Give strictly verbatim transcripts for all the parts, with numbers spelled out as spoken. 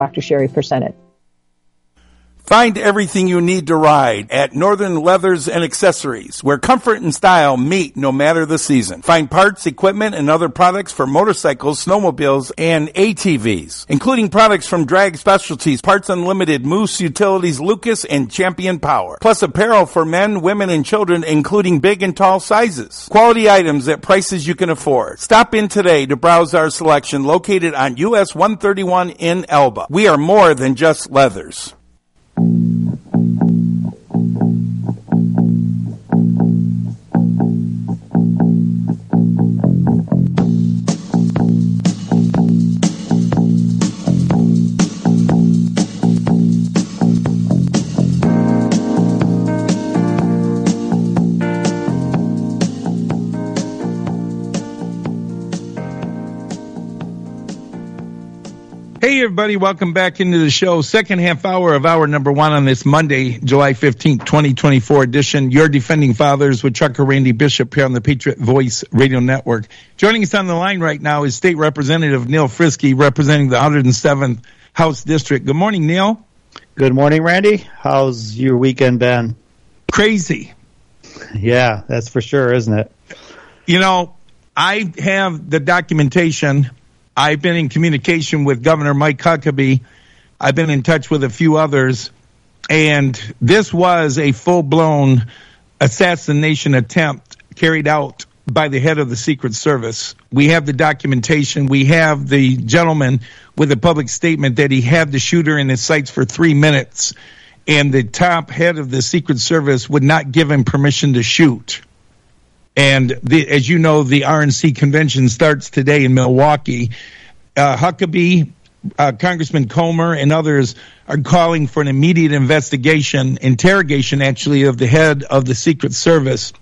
Doctor Sherry presented. Find everything you need to ride at Northern Leathers and Accessories, where comfort and style meet no matter the season. Find parts, equipment, and other products for motorcycles, snowmobiles, and A T Vs, including products from Drag Specialties, Parts Unlimited, Moose Utilities, Lucas, and Champion Power. Plus apparel for men, women, and children, including big and tall sizes. Quality items at prices you can afford. Stop in today to browse our selection located on U S one thirty-one in Elba. We are more than just leathers. Hey, everybody. Welcome back into the show. Second half hour of hour number one on this Monday, July fifteenth, twenty twenty-four edition. Your Defending Fathers with Trucker Randy Bishop here on the Patriot Voice Radio Network. Joining us on the line right now is State Representative Neil Frisky, representing the one hundred seventh House District. Good morning, Neil. Good morning, Randy. How's your weekend been? Crazy. Yeah, that's for sure, isn't it? You know, I have the documentation. I've been in communication with Governor Mike Huckabee. I've been in touch with a few others. And this was a full-blown assassination attempt carried out by the head of the Secret Service. We have the documentation. We have the gentleman with a public statement that he had the shooter in his sights for three minutes. And the top head of the Secret Service would not give him permission to shoot. And the, as you know, the R N C convention starts today in Milwaukee. Uh, Huckabee, uh, Congressman Comer, and others are calling for an immediate investigation, interrogation actually, of the head of the Secret Service.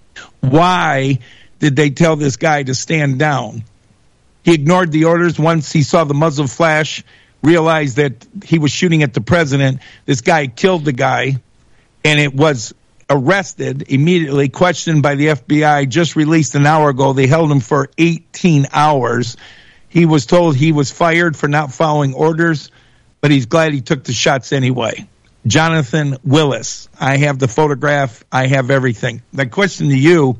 Why did they tell this guy to stand down? He ignored the orders. Once he saw the muzzle flash, realized that he was shooting at the president. This guy killed the guy, and it was arrested immediately, questioned by the F B I, just released an hour ago. They held him for eighteen hours. He was told he was fired for not following orders, but he's glad he took the shots anyway. Jonathan Willis. I have the photograph. I have everything. The question to you,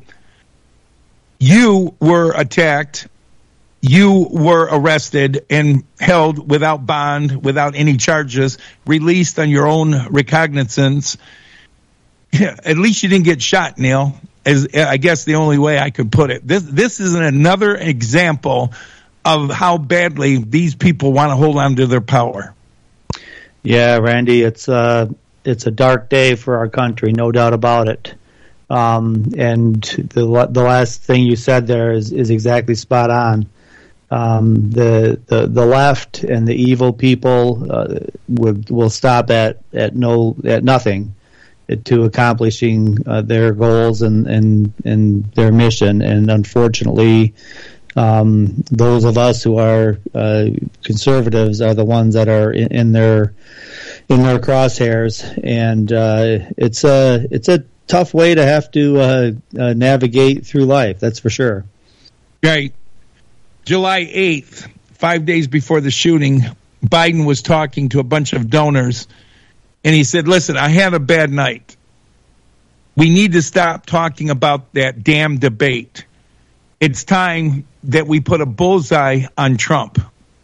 you were attacked. You were arrested and held without bond, without any charges, released on your own recognizance. Yeah, at least you didn't get shot, Neil, is I guess the only way I could put it. This this is another example of how badly these people want to hold on to their power. Yeah, Randy, it's uh it's a dark day for our country, no doubt about it. Um, and the the last thing you said there is, is exactly spot on. Um, the, the the left and the evil people uh, will will stop at, at no at nothing to accomplishing uh, their goals and, and, and their mission. And unfortunately, um, those of us who are uh, conservatives are the ones that are in, in their in their crosshairs. And uh, it's a it's a tough way to have to uh, uh, navigate through life. That's for sure. Right. July eighth, five days before the shooting, Biden was talking to a bunch of donors. And he said, listen, I had a bad night. We need to stop talking about that damn debate. It's time that we put a bullseye on Trump.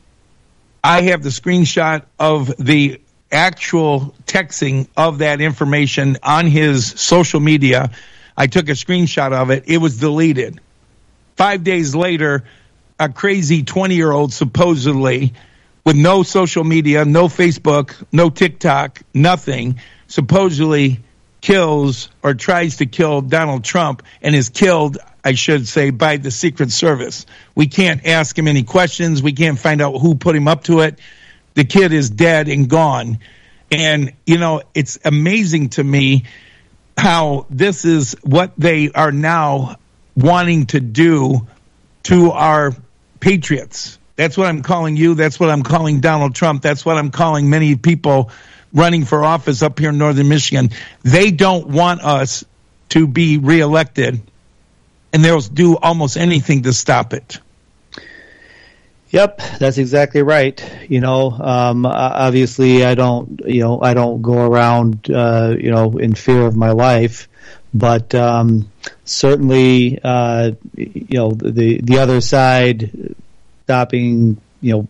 I have the screenshot of the actual texting of that information on his social media. I took a screenshot of it. It was deleted. Five days later, a crazy twenty-year-old supposedly with no social media, no Facebook, no TikTok, nothing, supposedly kills or tries to kill Donald Trump and is killed, I should say, by the Secret Service. We can't ask him any questions. We can't find out who put him up to it. The kid is dead and gone. And, you know, it's amazing to me how this is what they are now wanting to do to our patriots. That's what I'm calling you. That's what I'm calling Donald Trump. That's what I'm calling many people running for office up here in northern Michigan. They don't want us to be reelected, and they'll do almost anything to stop it. Yep, that's exactly right. You know, um, obviously, I don't, you know, I don't go around, uh, you know, in fear of my life, but um, certainly, uh, you know, the the other side, stopping, you know,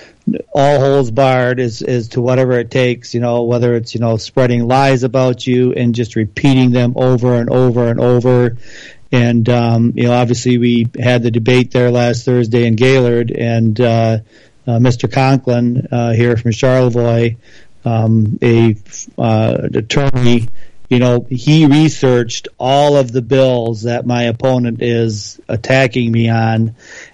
all holes barred as as to whatever it takes. You know, whether it's you know spreading lies about you and just repeating them over and over and over. And, um, you know, obviously we had the debate there last Thursday in Gaylord, and uh, uh, Mister Conklin uh, here from Charlevoix, um, a uh, attorney, you know, he researched all of the bills that my opponent is attacking me on,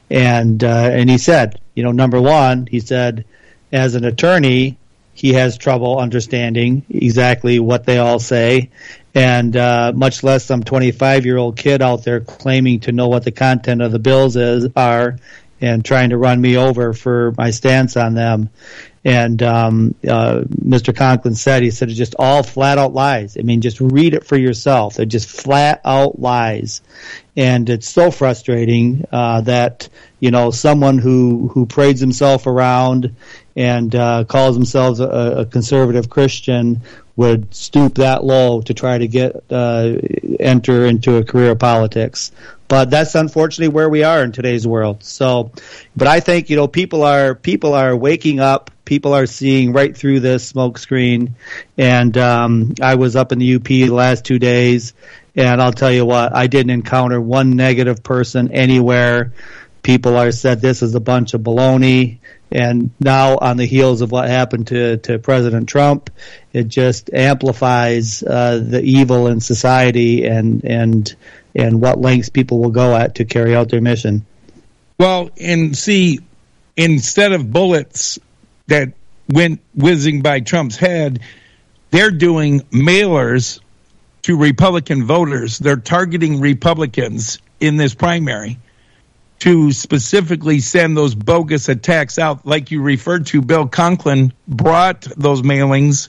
and uh, and he said, you know, number one, he said, as an attorney, he has trouble understanding exactly what they all say. And uh, much less some twenty-five-year-old kid out there claiming to know what the content of the bills is are and trying to run me over for my stance on them. And um, uh, Mister Conklin said, he said, it's just all flat-out lies. I mean, just read it for yourself. They're just flat-out lies. And it's so frustrating uh, that, you know, someone who, who parades himself around and uh, calls themselves a, a conservative Christian would stoop that low to try to get uh, enter into a career of politics. But that's unfortunately where we are in today's world. So, but I think you know people are people are waking up. People are seeing right through this smokescreen. And um, I was up in the U P the last two days, and I'll tell you what, I didn't encounter one negative person anywhere. People are said this is a bunch of baloney. And now, on the heels of what happened to, to President Trump, it just amplifies uh, the evil in society and and and what lengths people will go at to carry out their mission. Well, and see, instead of bullets that went whizzing by Trump's head, they're doing mailers to Republican voters. They're targeting Republicans in this primary to specifically send those bogus attacks out, like you referred to. Bill Conklin brought those mailings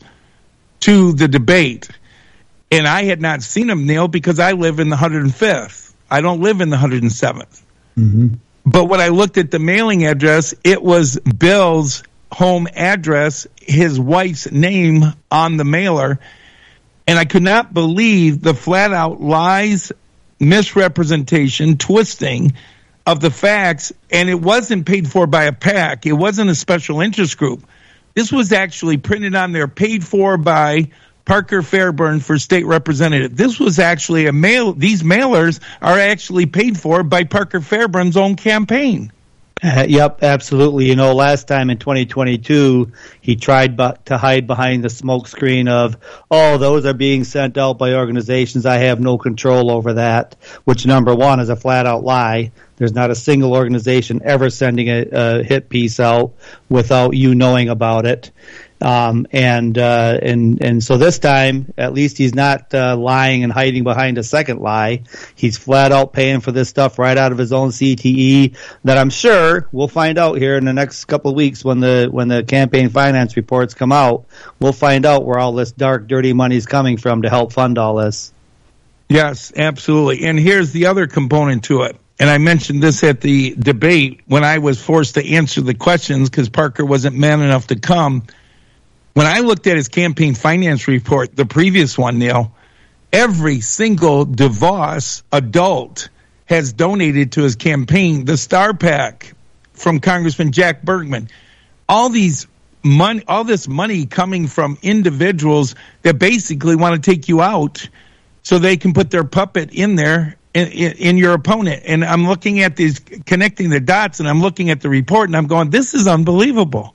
to the debate. And I had not seen them, Neil, because I live in the one hundred fifth. I don't live in the one hundred seventh. Mm-hmm. But when I looked at the mailing address, it was Bill's home address, his wife's name on the mailer. And I could not believe the flat-out lies, misrepresentation, twisting of the facts, and it wasn't paid for by a PAC. It wasn't a special interest group. This was actually printed on there, paid for by Parker Fairburn for state representative. This was actually a mail. These mailers are actually paid for by Parker Fairburn's own campaign. Uh, yep, absolutely. You know, last time in twenty twenty-two, he tried bu- to hide behind the smokescreen of, oh, those are being sent out by organizations. I have no control over that, which, number one, is a flat-out lie. There's not a single organization ever sending a, a hit piece out without you knowing about it. Um, and, uh, and, and so this time, at least he's not, uh, lying and hiding behind a second lie. He's flat out paying for this stuff right out of his own C T E that I'm sure we'll find out here in the next couple of weeks when the, when the campaign finance reports come out. We'll find out where all this dark, dirty money is coming from to help fund all this. Yes, absolutely. And here's the other component to it. And I mentioned this at the debate when I was forced to answer the questions because Parker wasn't man enough to come. When I looked at his campaign finance report, the previous one, Neil, every single DeVos adult has donated to his campaign. The Star PAC from Congressman Jack Bergman, all these money, all this money coming from individuals that basically want to take you out so they can put their puppet in there in, in, in your opponent. And I'm looking at these, connecting the dots, and I'm looking at the report, and I'm going, this is unbelievable.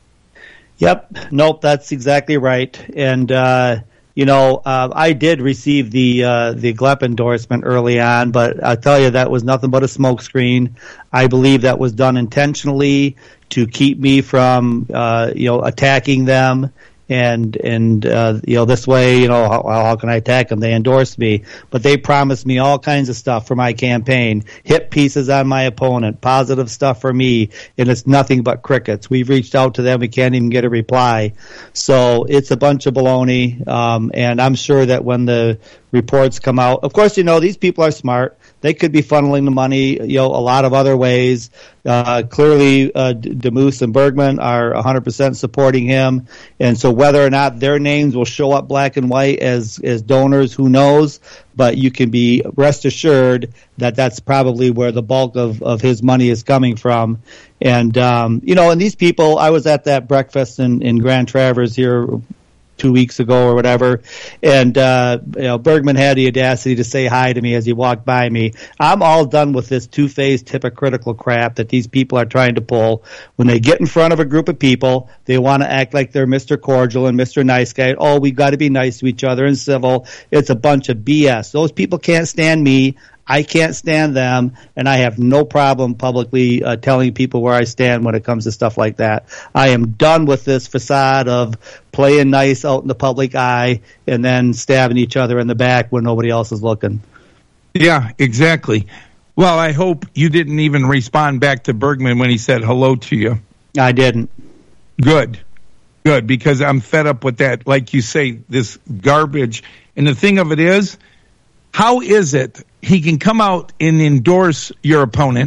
Yep. Nope. That's exactly right. And, uh, you know, uh, I did receive the, uh, the G L E P endorsement early on, but I'll tell you that was nothing but a smokescreen. I believe that was done intentionally to keep me from, uh, you know, attacking them. And, and, uh, you know, this way, you know, how, how can I attack them? They endorsed me, but they promised me all kinds of stuff for my campaign, hit pieces on my opponent, positive stuff for me, and it's nothing but crickets. We've reached out to them. We can't even get a reply. So it's a bunch of baloney. Um, and I'm sure that when the reports come out, of course, you know, these people are smart. they could be funneling the money, you know, a lot of other ways. Uh, clearly, uh, DeMoose and Bergman are one hundred percent supporting him. And so whether or not their names will show up black and white as, as donors, who knows? But you can be rest assured that that's probably where the bulk of, of his money is coming from. And, um, you know, and these people, I was at that breakfast in, in Grand Traverse here two weeks ago or whatever, and uh, you know, Bergman had the audacity to say hi to me as he walked by me. I'm all done with this two-faced, hypocritical crap that these people are trying to pull. When they get in front of a group of people, they want to act like they're Mister Cordial and Mister Nice Guy. Oh, we've got to be nice to each other and civil. It's a bunch of B S. Those people can't stand me. I can't stand them, and I have no problem publicly uh, telling people where I stand when it comes to stuff like that. I am done with this facade of playing nice out in the public eye and then stabbing each other in the back when nobody else is looking. Yeah, exactly. Well, I hope you didn't even respond back to Bergman when he said hello to you. I didn't. Good. Good, because I'm fed up with that, like you say, this garbage. And the thing of it is, how is it he can come out and endorse your opponent?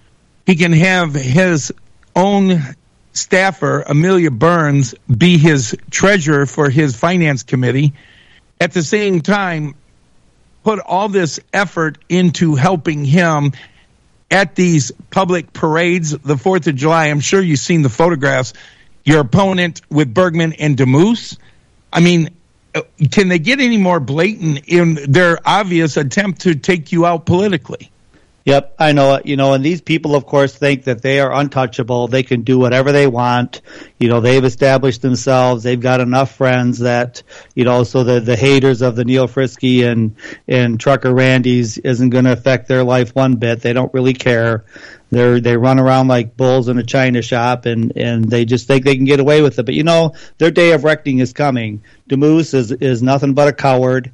He can have his own staffer, Amelia Burns, be his treasurer for his finance committee. At the same time, put all this effort into helping him at these public parades, the fourth of July. I'm sure you've seen the photographs. Your opponent with Bergman and DeMoose. I mean, can they get any more blatant in their obvious attempt to take you out politically? Yep, I know it. You know, and these people, of course, think that they are untouchable. They can do whatever they want. You know, they've established themselves. They've got enough friends that, you know, so the, the haters of the Neil Frisky and, and Trucker Randy's isn't going to affect their life one bit. They don't really care. They're, they run around like bulls in a china shop, and, and they just think they can get away with it. But, you know, their day of reckoning is coming. DeMoose is, is nothing but a coward.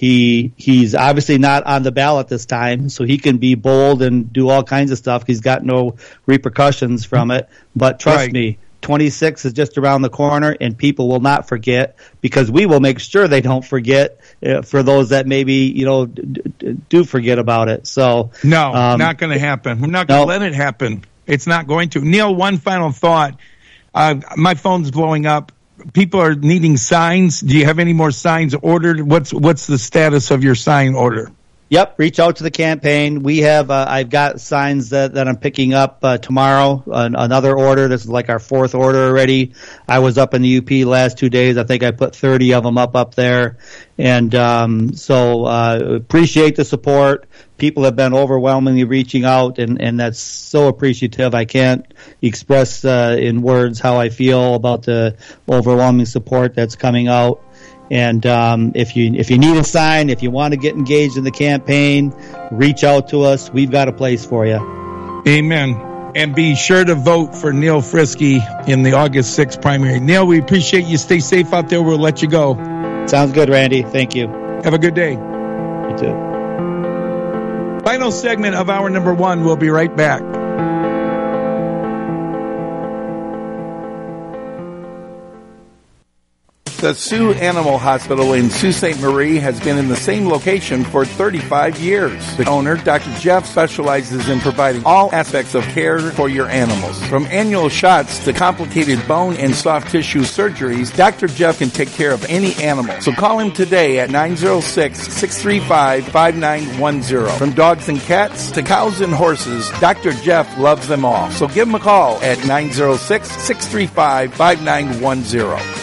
He he's obviously not on the ballot this time, so he can be bold and do all kinds of stuff. He's got no repercussions from it. But trust right. me, twenty-six is just around the corner, and people will not forget, because we will make sure they don't forget uh, for those that maybe, you know, d- d- do forget about it. So no, um, not going to happen. We're not going to no. let it happen. It's not going to. Neil, one final thought. Uh, my phone's blowing up. People are needing signs. Do you have any more signs ordered? What's what's the status of your sign order? Yep, reach out to the campaign. We have, uh, I've got signs that, that I'm picking up uh, tomorrow, uh, another order. This is like our fourth order already. I was up in the U P last two days. I think I put thirty of them up up there. And um, so uh, appreciate the support. People have been overwhelmingly reaching out, and, and that's so appreciative. I can't express uh, in words how I feel about the overwhelming support that's coming out. And um, if you if you need a sign, if you want to get engaged in the campaign, reach out to us. We've got a place for you. Amen. And be sure to vote for Neil Frisky in the August sixth primary. Neil, we appreciate you. Stay safe out there. We'll let you go. Sounds good, Randy. Thank you. Have a good day. You too. Final segment of hour number one. We'll be right back. The Sioux Animal Hospital in Sault Ste. Marie has been in the same location for thirty-five years. The owner, Doctor Jeff, specializes in providing all aspects of care for your animals. From annual shots to complicated bone and soft tissue surgeries, Doctor Jeff can take care of any animal. So call him today at nine oh six, six three five, five nine one oh. From dogs and cats to cows and horses, Doctor Jeff loves them all. So give him a call at nine oh six, six three five, five nine one oh.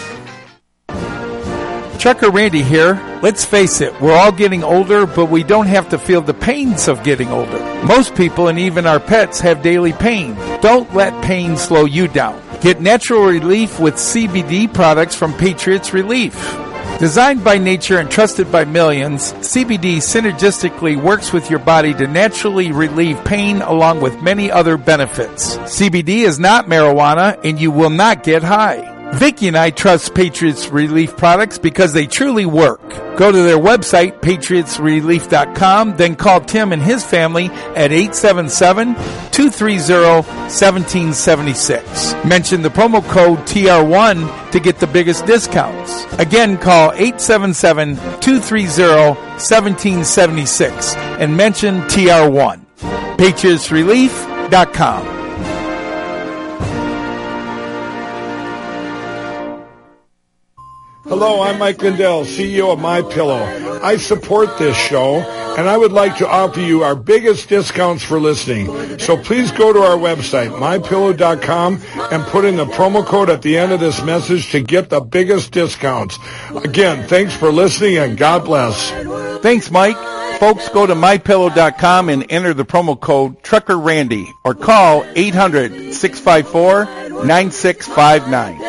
Trucker Randy here. Let's face it, we're all getting older, but we don't have to feel the pains of getting older. Most people and even our pets have daily pain. Don't let pain slow you down. Get natural relief with C B D products from Patriots Relief. Designed by nature and trusted by millions, C B D synergistically works with your body to naturally relieve pain along with many other benefits. C B D is not marijuana and you will not get high. Vicky and I trust Patriots Relief products because they truly work. Go to their website, patriots relief dot com, then call Tim and his family at eight seven seven, two three zero, one seven seven six. Mention the promo code T R one to get the biggest discounts. Again, call eight seven seven, two three zero, one seven seven six and mention T R one. patriots relief dot com. Hello, I'm Mike Lindell, C E O of MyPillow. I support this show, and I would like to offer you our biggest discounts for listening. So please go to our website, my pillow dot com, and put in the promo code at the end of this message to get the biggest discounts. Again, thanks for listening, and God bless. Thanks, Mike. Folks, go to my pillow dot com and enter the promo code Trucker Randy or call eight hundred, six five four, nine six five nine.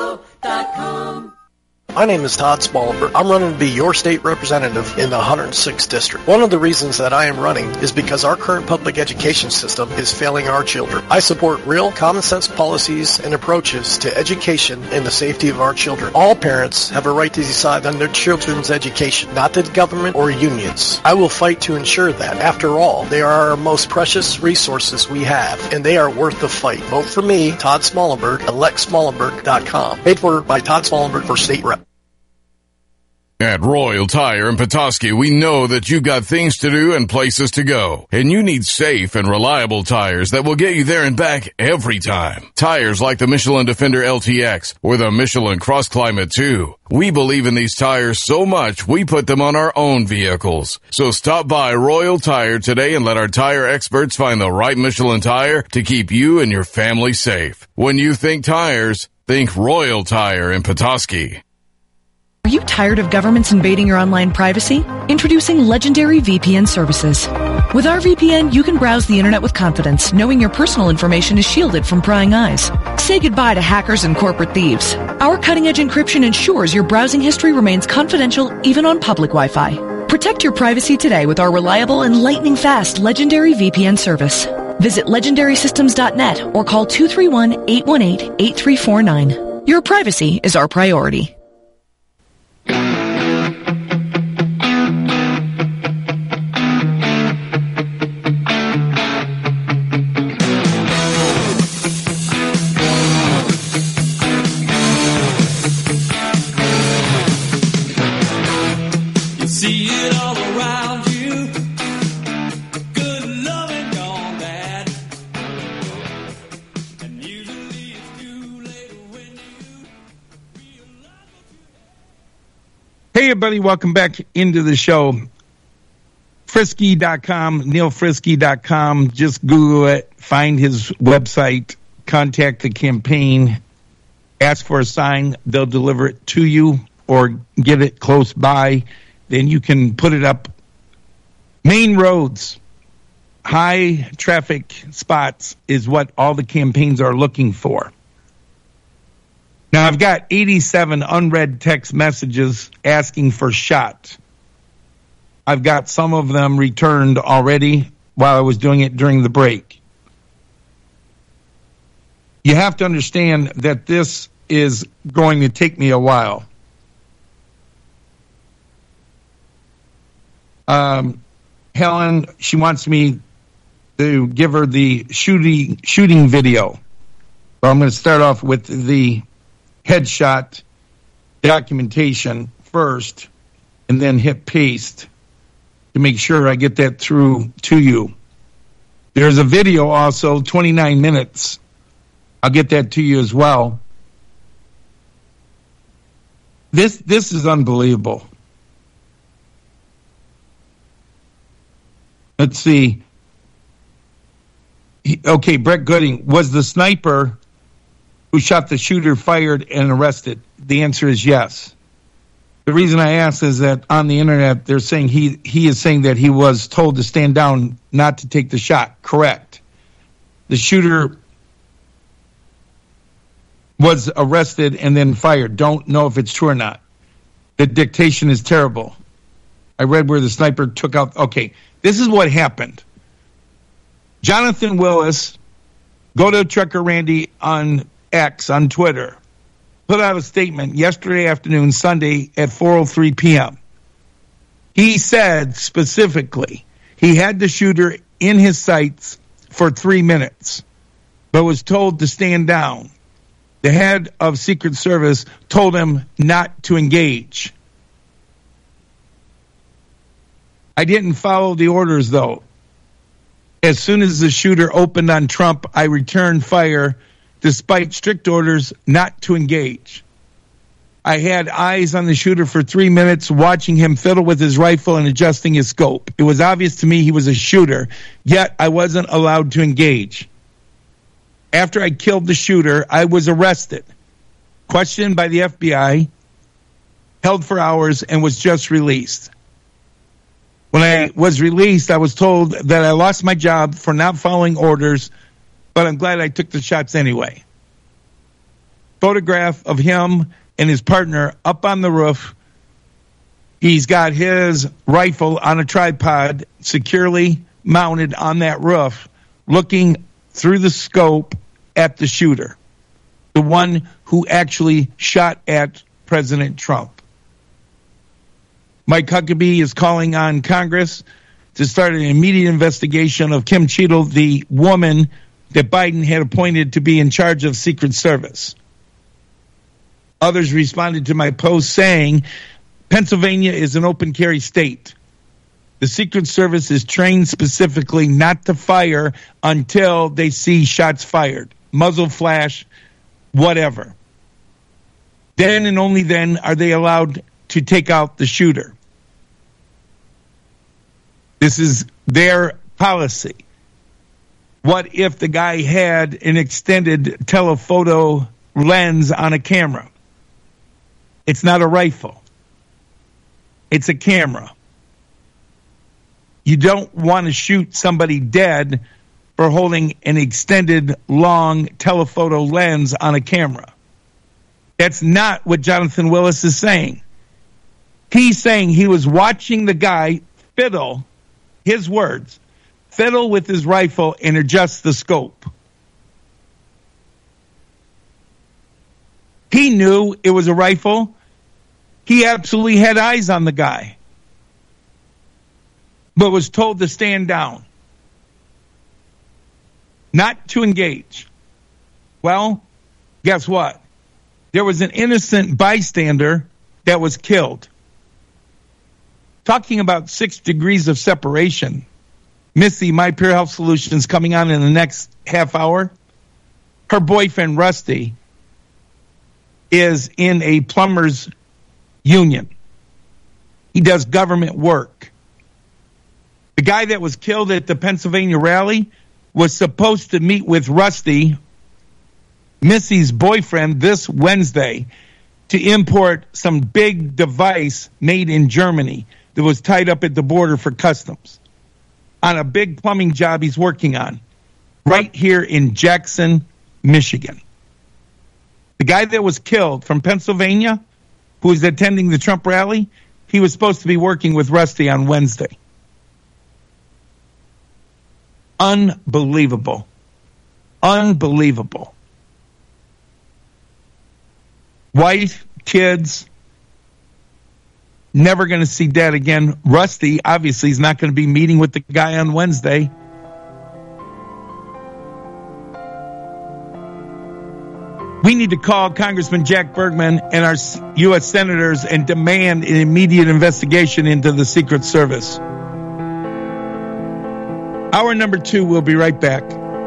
My name is Todd Smallberg. I'm running to be your state representative in the one hundred sixth District. One of the reasons that I am running is because our current public education system is failing our children. I support real, common-sense policies and approaches to education and the safety of our children. All parents have a right to decide on their children's education, not the government or unions. I will fight to ensure that. After all, they are our most precious resources we have, and they are worth the fight. Vote for me, Todd Smallberg, elect smallenberg dot com. Paid for by Todd Smallberg for state rep. At Royal Tire in Petoskey, we know that you've got things to do and places to go, and you need safe and reliable tires that will get you there and back every time. Tires like the Michelin Defender L T X or the Michelin Cross Climate two. We believe in these tires so much, we put them on our own vehicles. So stop by Royal Tire today and let our tire experts find the right Michelin tire to keep you and your family safe. When you think tires, think Royal Tire in Petoskey. Are you tired of governments invading your online privacy? Introducing Legendary V P N services. With our V P N, you can browse the internet with confidence, knowing your personal information is shielded from prying eyes. Say goodbye to hackers and corporate thieves. Our cutting-edge encryption ensures your browsing history remains confidential even on public Wi-Fi. Protect your privacy today with our reliable and lightning-fast Legendary V P N service. Visit legendary systems dot net or call two three one, eight one eight, eight three four nine. Your privacy is our priority. Hey, everybody, welcome back into the show. Frisky dot com, Neil Frisky dot com. Just Google it, find his website, contact the campaign, ask for a sign. They'll deliver it to you or get it close by. Then you can put it up. Main roads, high traffic spots is what all the campaigns are looking for. Now, I've got eighty-seven unread text messages asking for shot. I've got some of them returned already while I was doing it during the break. You have to understand that this is going to take me a while. Um, Helen, she wants me to give her the shooting shooting video. Well, I'm going to start off with the headshot documentation first and then hit paste to make sure I get that through to you. There's a video also, twenty-nine minutes. I'll get that to you as well. This this is unbelievable. Let's see. Okay, Brett Gooding, was the sniper who shot the shooter fired and arrested? The answer is yes. The reason I ask is that on the internet, they're saying he, he is saying that he was told to stand down, not to take the shot. Correct. The shooter was arrested and then fired. Don't know if it's true or not. The dictation is terrible. I read where the sniper took out. Okay, this is what happened. Jonathan Willis, go to Trucker Randy on X on Twitter. put out a statement yesterday afternoon, Sunday at four oh three p.m. He said specifically he had the shooter in his sights for three minutes, but was told to stand down. The head of Secret Service told him not to engage. I didn't follow the orders, though. As soon as the shooter opened on Trump, I returned fire despite strict orders not to engage. I had eyes on the shooter for three minutes, watching him fiddle with his rifle and adjusting his scope. It was obvious to me he was a shooter, yet I wasn't allowed to engage. After I killed the shooter, I was arrested, questioned by the F B I, held for hours, and was just released. When I was released, I was told that I lost my job for not following orders, but I'm glad I took the shots anyway. Photograph of him and his partner up on the roof. He's got his rifle on a tripod securely mounted on that roof, looking through the scope at the shooter, the one who actually shot at President Trump. Mike Huckabee is calling on Congress to start an immediate investigation of Kim Cheadle, the woman that Biden had appointed to be in charge of Secret Service. Others responded to my post saying, Pennsylvania is an open carry state. The Secret Service is trained specifically not to fire until they see shots fired, muzzle flash, whatever. Then and only then are they allowed to take out the shooter. This is their policy. What if the guy had an extended telephoto lens on a camera? It's not a rifle. It's a camera. You don't want to shoot somebody dead for holding an extended, long telephoto lens on a camera. That's not what Jonathan Willis is saying. He's saying he was watching the guy fiddle, his words, fiddle with his rifle and adjust the scope. He knew it was a rifle. He absolutely had eyes on the guy, but was told to stand down, not to engage. Well, guess what? There was an innocent bystander that was killed. Talking about six degrees of separation, Missy, My Pure Health Solutions, coming on in the next half hour. Her boyfriend, Rusty, is in a plumber's union. He does government work. The guy that was killed at the Pennsylvania rally was supposed to meet with Rusty, Missy's boyfriend, this Wednesday to import some big device made in Germany that was tied up at the border for customs on a big plumbing job he's working on right here in Jackson, Michigan. The guy that was killed from Pennsylvania, who was attending the Trump rally, he was supposed to be working with Rusty on Wednesday. Unbelievable. Unbelievable. Wife, kids, never going to see dad again. Rusty, obviously, is not going to be meeting with the guy on Wednesday. We need to call Congressman Jack Bergman and our U S senators and demand an immediate investigation into the Secret Service. Hour number two, we'll be right back.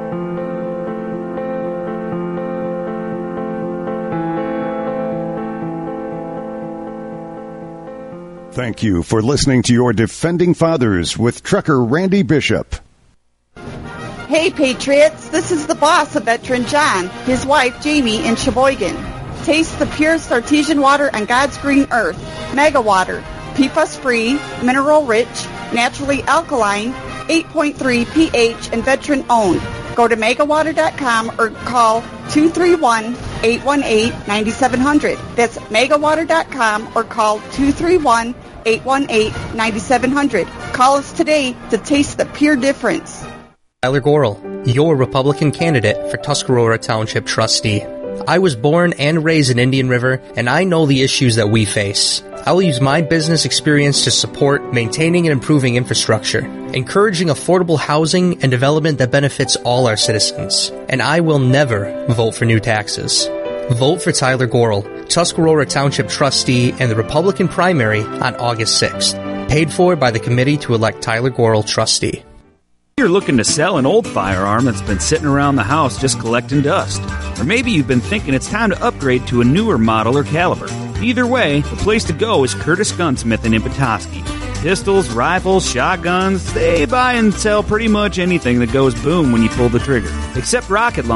Thank you for listening to your Defending Fathers with Trucker Randy Bishop. Hey, Patriots, this is the boss of Veteran John, his wife Jamie in Sheboygan. Taste the purest artesian water on God's green earth. Mega Water, P F A S-free, mineral-rich, naturally alkaline, eight point three pH, and veteran-owned. Go to mega water dot com or call two three one, eight one eight, nine seven zero zero. That's mega water dot com or call two three one, eight one eight, nine seven zero zero. Call us today to taste the pure difference. Tyler Gorel, your Republican candidate for Tuscarora Township trustee. I was born and raised in Indian River, and I know the issues that we face. I will use my business experience to support maintaining and improving infrastructure, encouraging affordable housing and development that benefits all our citizens. And I will never vote for new taxes. Vote for Tyler Gorel, Tuscarora Township trustee in the Republican primary on August sixth. Paid for by the committee to elect Tyler Gorel trustee. You're looking to sell an old firearm that's been sitting around the house just collecting dust. Or maybe you've been thinking it's time to upgrade to a newer model or caliber. Either way, the place to go is Curtis Gunsmith in Petoskey. Pistols, rifles, shotguns, they buy and sell pretty much anything that goes boom when you pull the trigger. Except rocket launchers.